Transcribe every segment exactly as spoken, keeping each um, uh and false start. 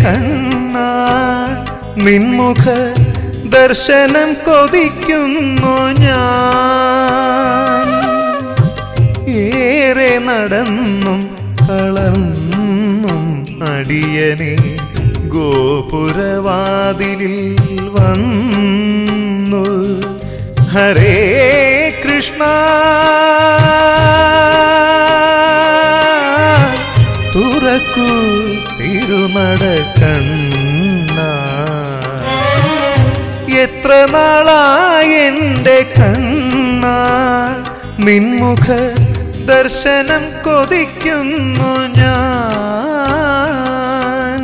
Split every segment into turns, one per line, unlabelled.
കണ്ണാ നിൻമുഖ ദർശനം കൊതിക്കുന്നു ഞാൻ. ഏറെ നടന്നും തളർന്നും അടിയനെ ഗോപുരവാതിലിൽ വന്നു. ഹരേ കൃഷ്ണ തുറക്കൂ തിരുനട കണ്ണാ. എത്ര നാളായെന്റെ കണ്ണാ നിൻമുഖ ദർശനം കൊതിക്കുന്നു ഞാൻ.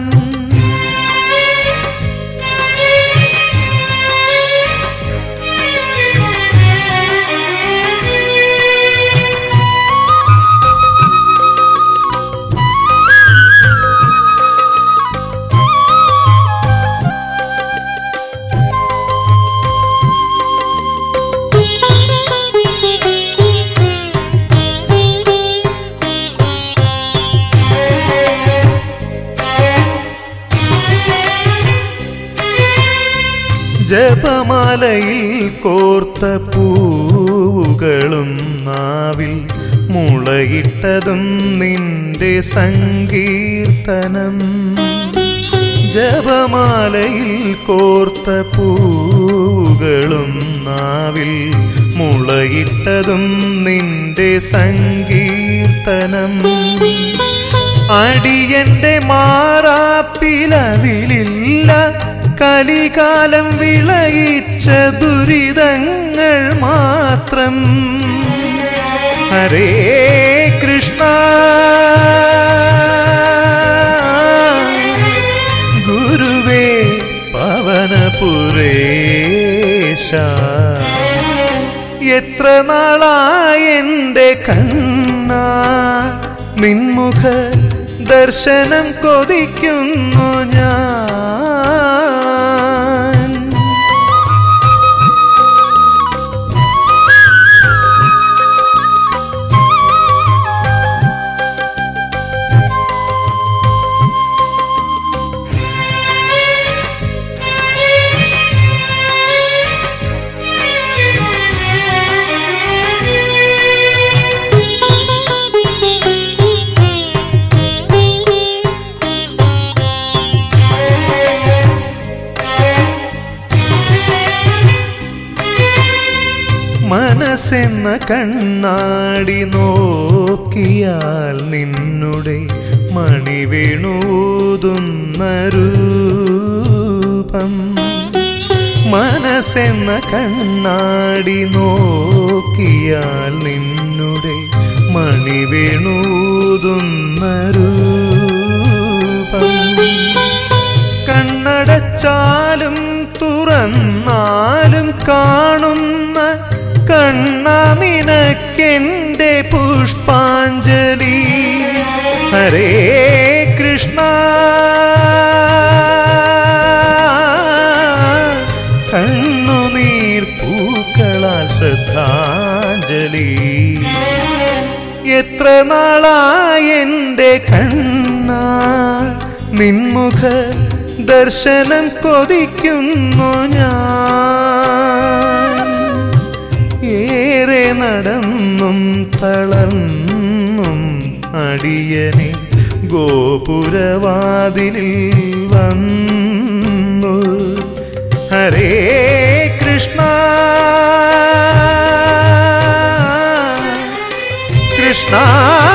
ജപമാലയിൽ കോർത്ത പൂവുകളും നാവിൽ മുളയിട്ടതും നിന്റെ സങ്കീർത്തനം. ജപമാലയിൽ കോർത്ത പൂവുകളും നാവിൽ മുളയിട്ടതും നിന്റെ സങ്കീർത്തനം. അടിയന്റെ മാറാപ്പിലവിലില്ല കലികാലം വിളയിച്ച ദുരിതങ്ങൾ മാത്രം. ഹരേ കൃഷ്ണ ഗുരുവേ പവനപുരേശ. എത്ര നാളായെന്റെ കണ്ണാ നിൻമുഖ ദർശനം കൊതിക്കുന്നു ഞാൻ. മനസ്സെന്ന കണ്ണാടി നോക്കിയാൽ നിന്നുടെ മണിവേണൂതുന്ന രൂപം. മനസ്സെന്ന കണ്ണാടി നോക്കിയാൽ നിന്നുടെ മണിവേണൂതുന്ന രൂപം. കണ്ണടച്ചാലും തുറന്നാലും കാണുന്ന കണ്ണാ നിനക്കെന്റെ പുഷ്പാഞ്ജലി. ഹരേ കൃഷ്ണ കണ്ണുനീർ പൂക്കളാൽ ശ്രദ്ധാഞ്ജലി. എത്ര നാളായെന്റെ കണ്ണാ നിൻമുഖ ദർശനം കൊതിക്കുന്നു ഞാൻ. ഏറെ നടന്നും തളർന്നും അടിയനെ ഗോപുരവാതിലിൽ വന്നു. ഹരേ കൃഷ്ണ കൃഷ്ണ